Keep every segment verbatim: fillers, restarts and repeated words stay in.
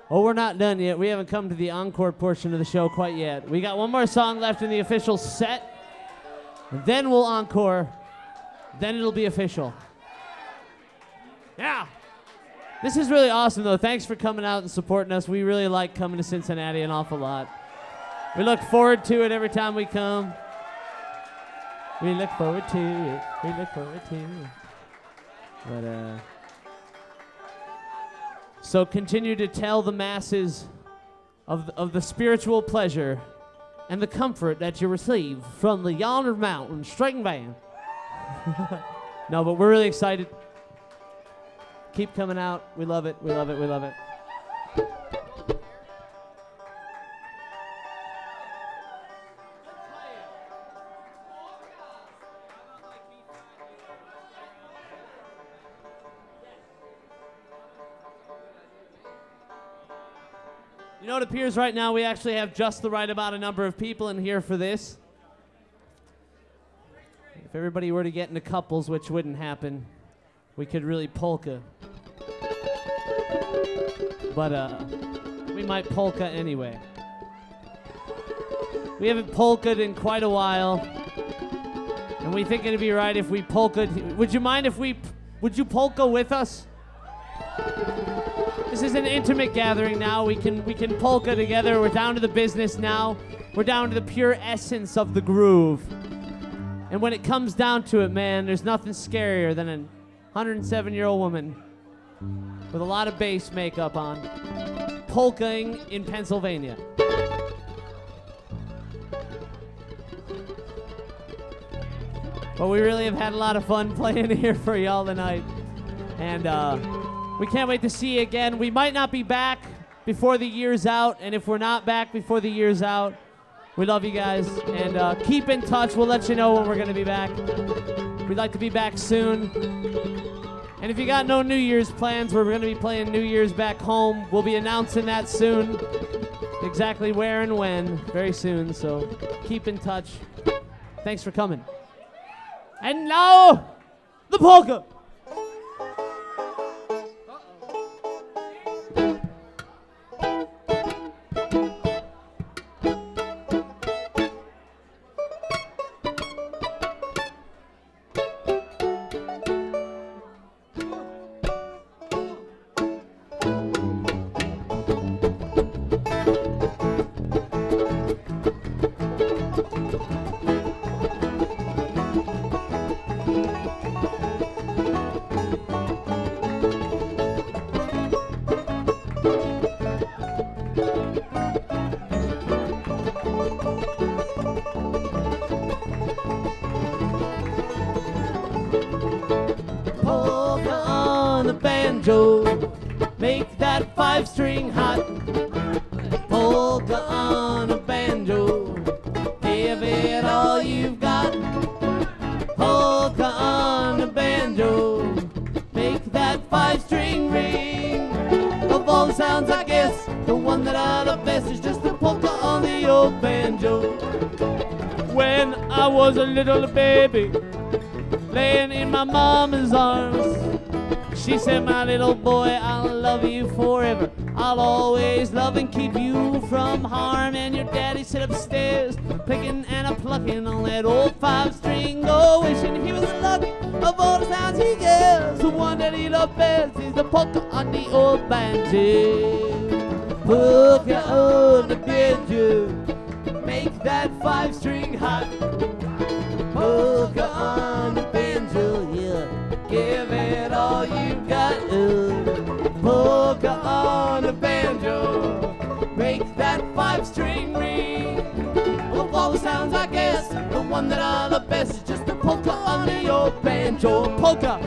Oh, we're not done yet. We haven't come to the encore portion of the show quite yet. We got one more song left in the official set. And then we'll encore. Then it'll be official. Yeah. This is really awesome, though. Thanks for coming out and supporting us. We really like coming to Cincinnati an awful lot. We look forward to it every time we come. We look forward to it. We look forward to it. But, uh... So continue to tell the masses of the, of the spiritual pleasure and the comfort that you receive from the Yonder Mountain String Band. No, but we're really excited. Keep coming out. We love it. We love it. We love it. You know, it appears right now we actually have just the right amount of number of people in here for this. If everybody were to get into couples, which wouldn't happen, we could really polka. But uh, we might polka anyway. We haven't polka'd in quite a while, and we think it'd be right if we polka'd. Would you mind if we, would you polka with us? This is an intimate gathering now. We can we can polka together. We're down to the business now. We're down to the pure essence of the groove. And when it comes down to it, man, there's nothing scarier than a one hundred seven-year-old woman with a lot of bass makeup on, polkaing in Pennsylvania. But we really have had a lot of fun playing here for y'all tonight. And uh, we can't wait to see you again. We might not be back before the year's out, and if we're not back before the year's out, we love you guys, and uh, keep in touch. We'll let you know when we're going to be back. We'd like to be back soon. And if you got no New Year's plans, we're going to be playing New Year's back home. We'll be announcing that soon, exactly where and when, very soon, so keep in touch. Thanks for coming. And now, the polka. Make that five-string hot. Polka on a banjo. Give it all you've got. Polka on a banjo. Make that five-string ring. Of all the sounds, I guess the one that I love best is just the polka on the old banjo. When I was a little baby, laying in my mama's arms, she said, my little boy, I'll love you forever. I'll always love and keep you from harm. And your daddy sit upstairs, picking and a plucking on that old five-string, oh, wishing he was the luck of all the sounds he gets. The one that he loved best is the polka on the old banjo. Polka on the banjo, make that five-string hot. Polka on the banjo, yeah. Give it all you got. Ooh. Polka on a banjo. Make that five-string ring. Of all the sounds, I guess the one that I love best is just a polka on the old banjo. Polka.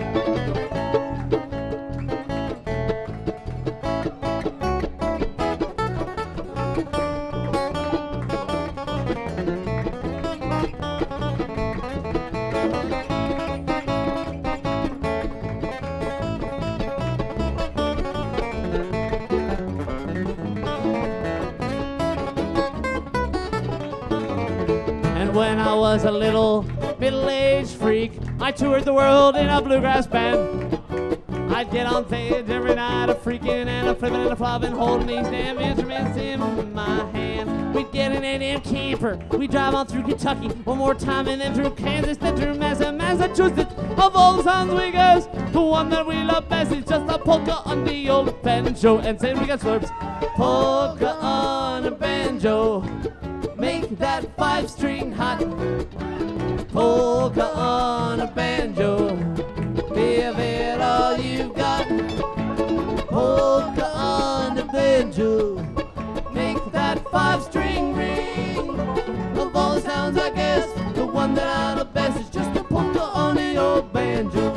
When I was a little middle-aged freak, I toured the world in a bluegrass band. I I'd get on stage every night, a freaking and a flipping and a flopping, holding these damn instruments in my hand. We'd get in a damn camper, we'd drive on through Kentucky one more time, and then through Kansas, then through Massachusetts. Of all the songs we goes, the one that we love best is just a polka on the old banjo. And say we got slurps. Polka on a banjo, make that five string hot. Polka on a banjo, give it all you've got. Polka on a banjo, make that five string ring. Of all the sounds I guess, the one that I love best is just a polka on the old banjo.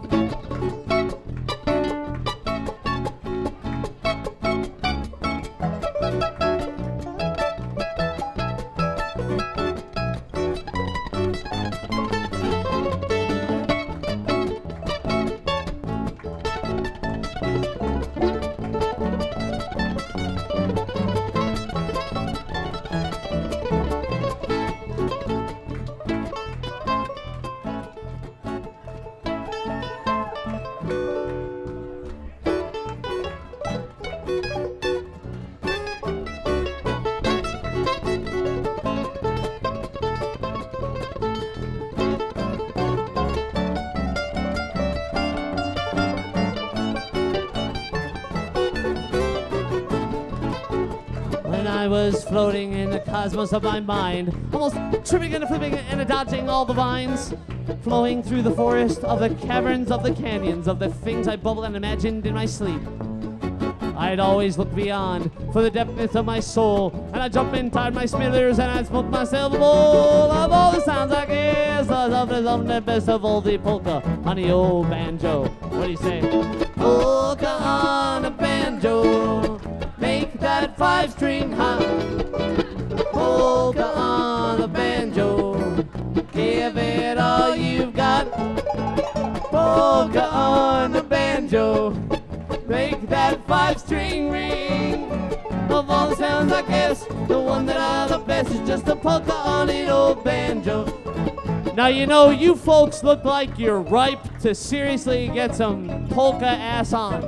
I was floating in the cosmos of my mind, almost tripping and flipping and dodging all the vines, flowing through the forest of the caverns of the canyons of the things I bubbled and imagined in my sleep. I'd always look beyond for the depthness of my soul, and I'd jump inside my smithers and I'd smoke myself a bowl of all the sounds I guess. The softest of the best of all the polka on the old banjo. What do you say? Polka on a banjo, make that five string hot. Polka on a banjo, give it all you've got. Polka on a banjo, make that five string ring. Of all the sounds I guess, the one that I love best is just a polka on an old banjo. Now you know, you folks look like you're ripe to seriously get some polka ass on.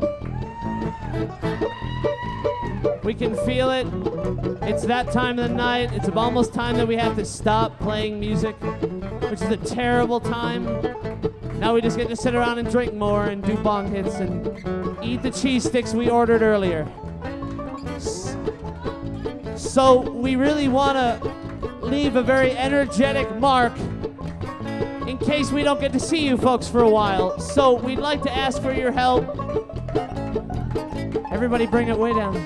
We can feel it. It's that time of the night. It's almost time that we have to stop playing music, which is a terrible time. Now we just get to sit around and drink more and do bong hits and eat the cheese sticks we ordered earlier. So we really want to leave a very energetic mark in case we don't get to see you folks for a while. So we'd like to ask for your help. Everybody bring it way down.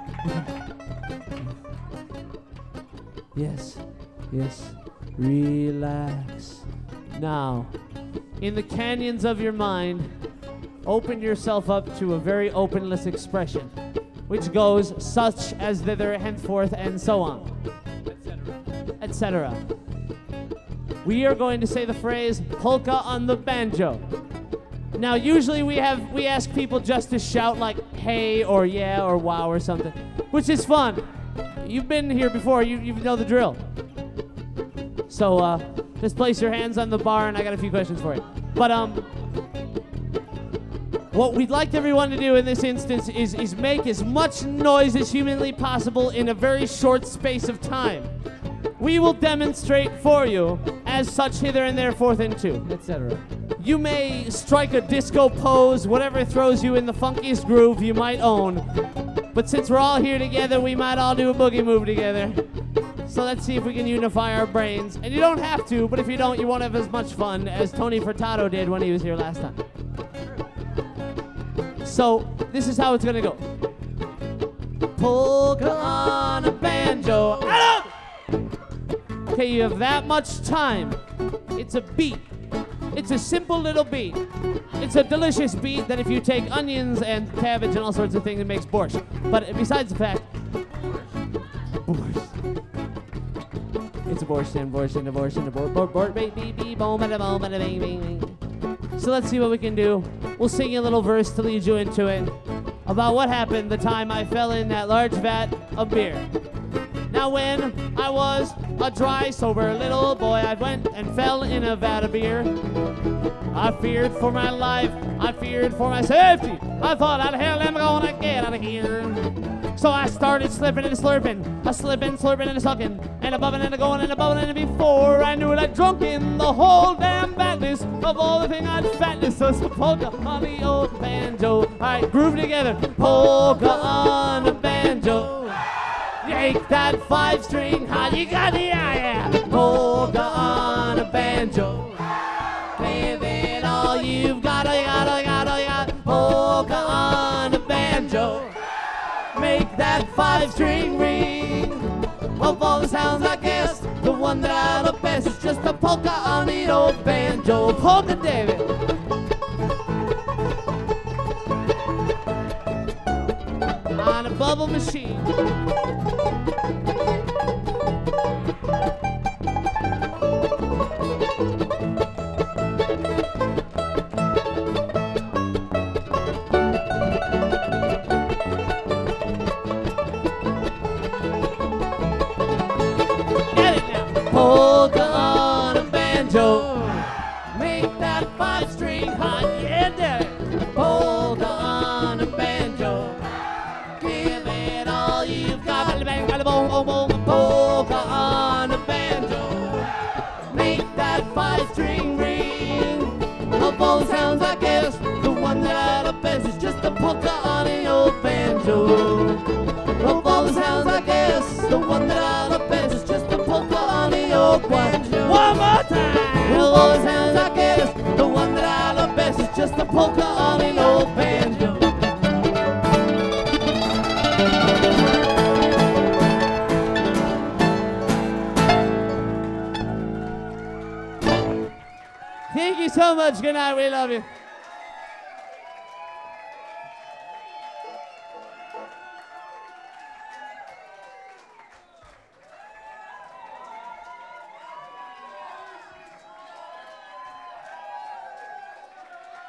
Yes, yes, relax. Now, in the canyons of your mind, open yourself up to a very openless expression, which goes such as thither, henceforth, and so on, et cetera. We are going to say the phrase polka on the banjo. Now, usually we have we ask people just to shout like hey or yeah or wow or something, which is fun. You've been here before, you, you know the drill. So uh, just place your hands on the bar and I got a few questions for you. But um, what we'd like everyone to do in this instance is, is make as much noise as humanly possible in a very short space of time. We will demonstrate for you as such hither and there, forth and to, et cetera. You may strike a disco pose, whatever throws you in the funkiest groove you might own. But since we're all here together, we might all do a boogie move together. So let's see if we can unify our brains. And you don't have to, but if you don't, you won't have as much fun as Tony Furtado did when he was here last time. So this is how it's gonna go. Polka on a banjo. Okay, you have that much time. It's a beat. It's a simple little beat. It's a delicious beat that if you take onions and cabbage and all sorts of things, it makes borscht. But besides the fact, borscht. It's a borscht and borscht and a borscht and a borscht, borscht, borscht, baby, baby, boom, bada, boom, bada, bing, bing, bing. So let's see what we can do. We'll sing you a little verse to lead you into it about what happened the time I fell in that large vat of beer. Now when I was a dry, sober little boy, I went and fell in a vat of beer. I feared for my life, I feared for my safety. I thought, how the hell am I gonna get out of here? So I started slipping and slurping, a slipping, slurping and a sucking, and a bubbling and a going and a bubbling, and before I knew it, I'd drunk in the whole damn badness of all the thing I'd fatness. So some polka on the old banjo. All right, groove together. Polka on a banjo. Take that five string high, you got the yeah, yeah. Polka on a banjo. Give it all you've got, you got, you got, you got. Polka on a banjo. Make that five string ring. Of all the sounds, I guess the one that I love best is just a polka on the old banjo. Polka David. On a bubble machine. Polka on a banjo. Make that five string hot, yeah, Derek. Polka on a banjo. Give it all you've got. Polka on a banjo. Make that five string ring. Of all the sounds, I guess the one that I love best is just a polka on an old banjo. Of all the sounds, I guess the one that I love best is just a polka on the old banjo. One more time. Of all the sounds, I guess the one that I love best is just a polka on an old banjo. Thank you so much. Good night. We love you.